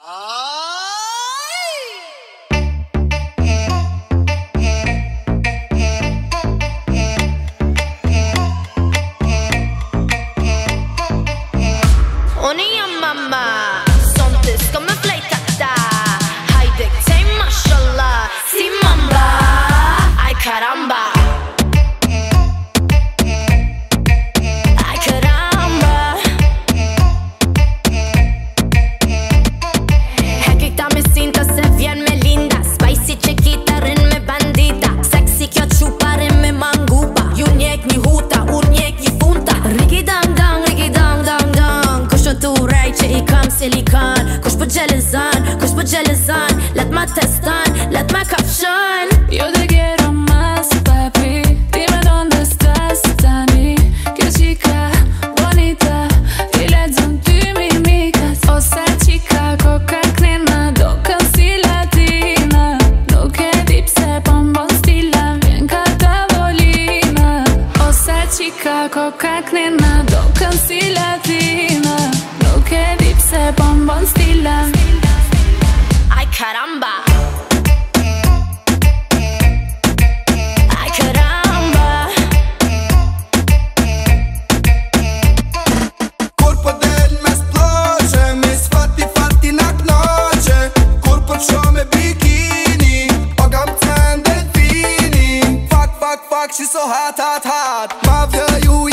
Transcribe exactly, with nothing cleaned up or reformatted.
Unija mamma, sontis come flejtaqta. Hajdek tej mashallah, si mamba. Ay caramba. Ay caramba. Hekik ta misinta se vjen me linda. Spicy chiquita rin me bandita. Sexy kjo qupa rin me mangupa. Ju njek një huta, ur njek një funta. Riki dang dang, riki dang dang dang. Kush në tu rej që i kam silikan. Kush për gjelizan, kush për gjelizan. Let ma testan, let ma kafshan. Yo te quiero más, papi. Dime dónde estás, tani. Kjo qika, bonita. Ti lexon ty mimikas. Ose qika, koka knena. Dokën si latina. Nuk e di pse po m'bon stila. Vjen ka tavolina. Ose qika, koka knena. Dokën si latina. Nuk e di pse po m'bon stila. Ay caramba. Ay caramba. Kur po del mes plazhe, mis fatti fatti na knaqe. Kur po t'sho me bikini, o kam cen delfini. Fuck, fuck, fuck, she so hot, hot, hot. Ma vje ju